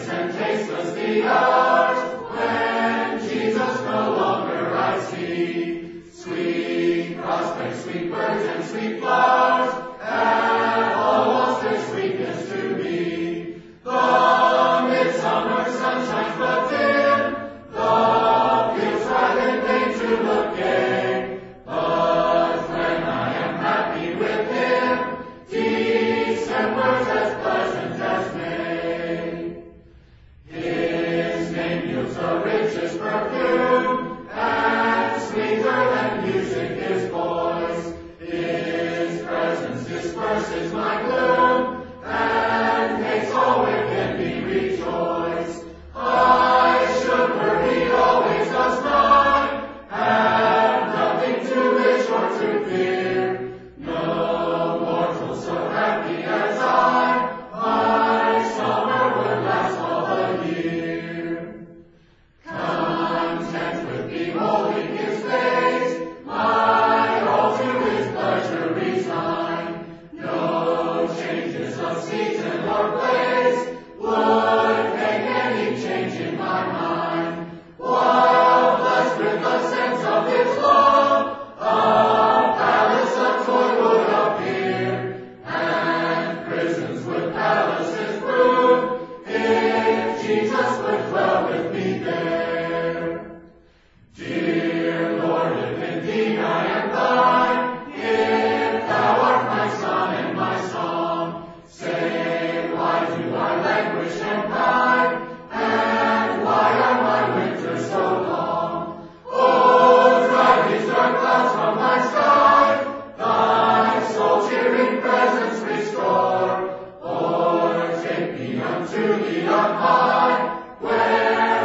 and tasteless the hours when Jesus no longer I see. Sweet prospects, sweet birds, and sweet flowers have all lost their sweetness to me. The midsummer sun shines but dim, the fields try in vain to look gay. But when I am happy with Him, December's as pleasant as May. His name yields the richest perfume, and sweeter than music His voice. His presence disperses my gloom, and makes all within me rejoice. I should worry always does mine, have nothing to wish or to fear. No mortal so happy as I, my summer would last all the year. Content with beholding His face, my all to His pleasure resign. No changes of season or place would make any change in my mind. While blessed with the sense of His love, a palace of joy would appear, and prisons would palaces prove, if Jesus would dwell with me there. Dear Lord, if indeed I am Thine, if Thou art my sun and my song, say, why do I languish and pine, and why are my winters so long? Oh, drive these dark clouds from my sky, Thy soul-cheering presence restore, or take me unto Thee on high, where